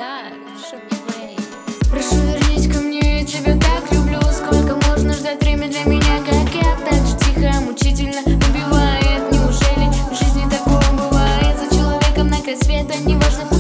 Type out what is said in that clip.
Да, Шоквей. Прошу, вернись ко мне, я тебя так люблю. Сколько можно ждать время для меня, как я? Так же тихо, мучительно убивает. Неужели в жизни такое бывает? За человеком на край света, неважно